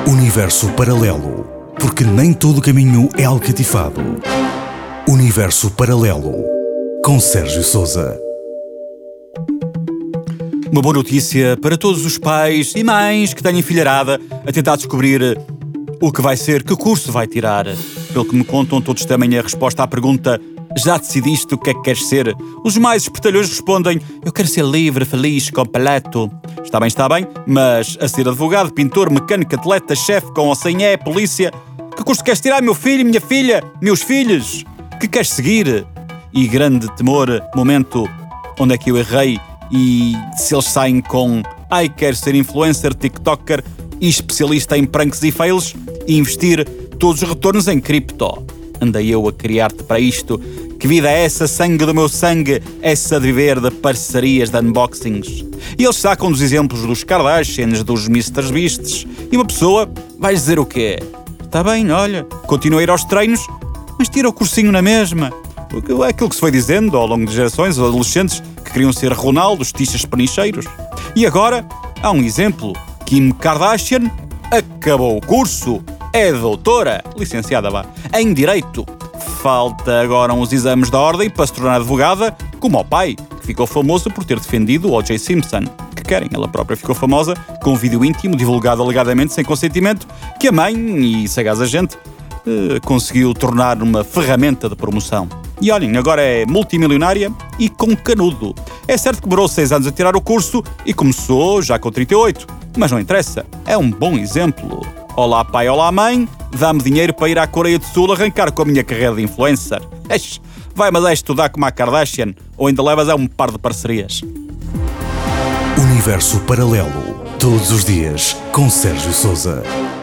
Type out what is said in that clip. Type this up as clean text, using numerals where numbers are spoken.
Universo paralelo, porque nem todo caminho é alcatifado. Universo paralelo, com Sérgio Sousa. Uma boa notícia para todos os pais e mães que têm enfileirada a tentar descobrir o que vai ser, que curso vai tirar. Pelo que me contam, todos temem a resposta à pergunta: já decidiste o que é que queres ser? Os mais espertalhões respondem: eu quero ser livre, feliz, completo. Está bem, mas a ser advogado, pintor, mecânico, atleta, chefe, com ou sem polícia, que curso queres tirar, meu filho, minha filha, meus filhos? Que queres seguir? E grande temor, momento, onde é que eu errei? E se eles saem com ai, quero ser influencer, tiktoker e especialista em pranks e fails e investir todos os retornos em cripto. Andei eu a criar-te para isto. Que vida é essa, sangue do meu sangue, essa de viver de parcerias, de unboxings? E eles sacam dos exemplos dos Kardashians, dos Mr. Beasts. E uma pessoa vai dizer o quê? Está bem, olha, continua a ir aos treinos, mas tira o cursinho na mesma. Aquilo que se foi dizendo ao longo de gerações, os adolescentes que queriam ser Ronaldos, tichas penicheiros. E agora há um exemplo. Kim Kardashian acabou o curso, é doutora, licenciada em Direito. Falta agora uns exames da ordem para se tornar advogada, como ao pai, que ficou famoso por ter defendido o O.J. Simpson. Que querem, ela própria ficou famosa com um vídeo íntimo divulgado alegadamente sem consentimento, que a mãe e sagaz agente conseguiu tornar uma ferramenta de promoção. E olhem, agora é multimilionária e com canudo. É certo que demorou 6 anos a tirar o curso e começou já com 38, mas não interessa, é um bom exemplo. Olá pai, olá mãe, dá-me dinheiro para ir à Coreia do Sul arrancar com a minha carreira de influencer. Vai, mas é estudar como a Kardashian ou ainda levas a um par de parcerias. Universo paralelo, todos os dias, com Sérgio Sousa.